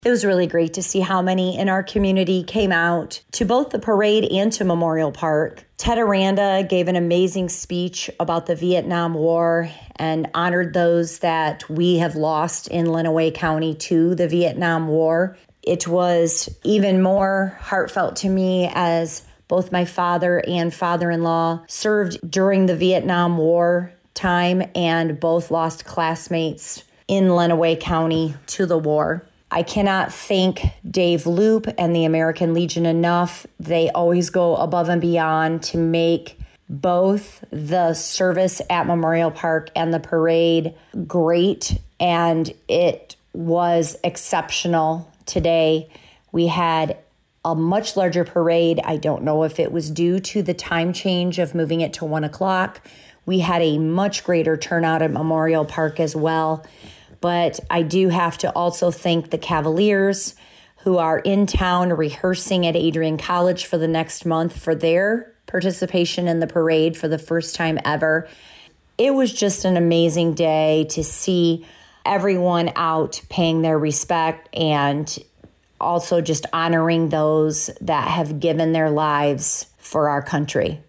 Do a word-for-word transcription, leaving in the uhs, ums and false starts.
It was really great to see how many in our community came out to both the parade and to Memorial Park. Ted Aranda gave an amazing speech about the Vietnam War and honored those that we have lost in Lenawee County to the Vietnam War. It was even more heartfelt to me as both my father and father-in-law served during the Vietnam War time and both lost classmates in Lenawee County to the war. I cannot thank Dave Loop and the American Legion enough. They always go above and beyond to make both the service at Memorial Park and the parade great, and it was exceptional today. We had a much larger parade. I don't know if it was due to the time change of moving it to one o'clock. We had a much greater turnout at Memorial Park as well. But I do have to also thank the Cavaliers who are in town rehearsing at Adrian College for the next month for their participation in the parade for the first time ever. It was just an amazing day to see everyone out paying their respect and also just honoring those that have given their lives for our country.